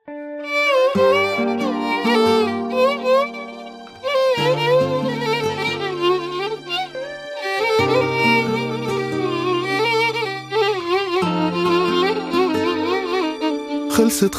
خلصت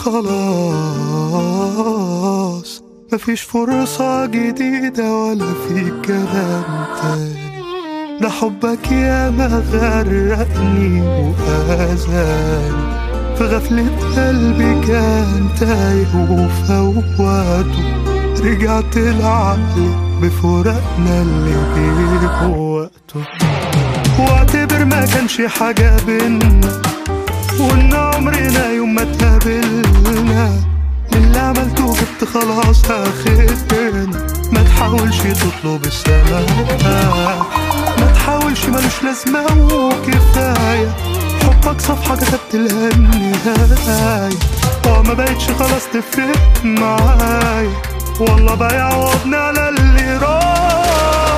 خلاص، مفيش فرصة جديدة ولا في كلام تاني. ده حبك يا ما غرقني وأذاني، في غفلة قلبي كان تايه وفوته. رجعت العقل بفراقنا اللي جه وقته، واعتبر ما كانش حاجة بينا، وإن عمرنا يوم ما اتقابلنا. اللي عملته جبت خلاص آخرنا. ما تحاولش تطلب السماء، ما تحاولش ملوش لازمة وكفاية. حبك صفحة كتبت لها النهاية، ما بقتش خلاص تفرق معايا. والله بقى يعوضني على اللي راح.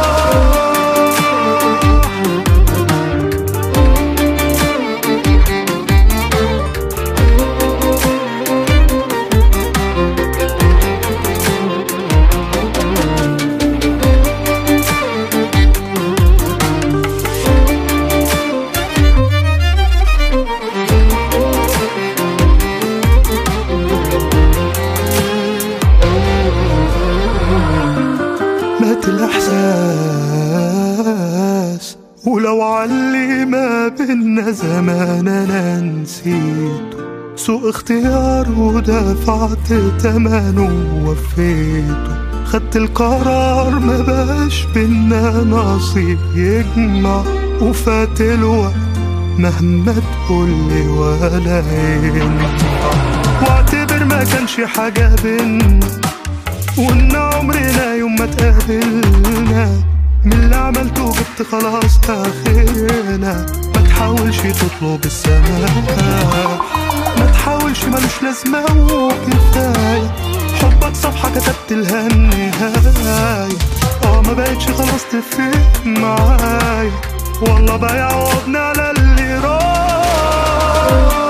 مات الإحساس، ولو علي ما بينا زمان أنا نسيته. سوء اختيار ودفعت تمنه ووفيته. خدت القرار ما بقاش بينا نصيب يجمع، وفات الوقت مهما تقولي ولا ينفع. واعتبر ما كانش حاجة بينا، وإن عمرنا يوم ما اتقابلنا. من اللي عملته جبت خلاص آخرنا. ما تحاولش تطلب السماء، ما تحاولش ملوش لازمة وكفاية. حبك صفحة كتبت لها النهاية، ما بقتش خلاص تفرق معايا. والله بقى يعوضني على اللي راح.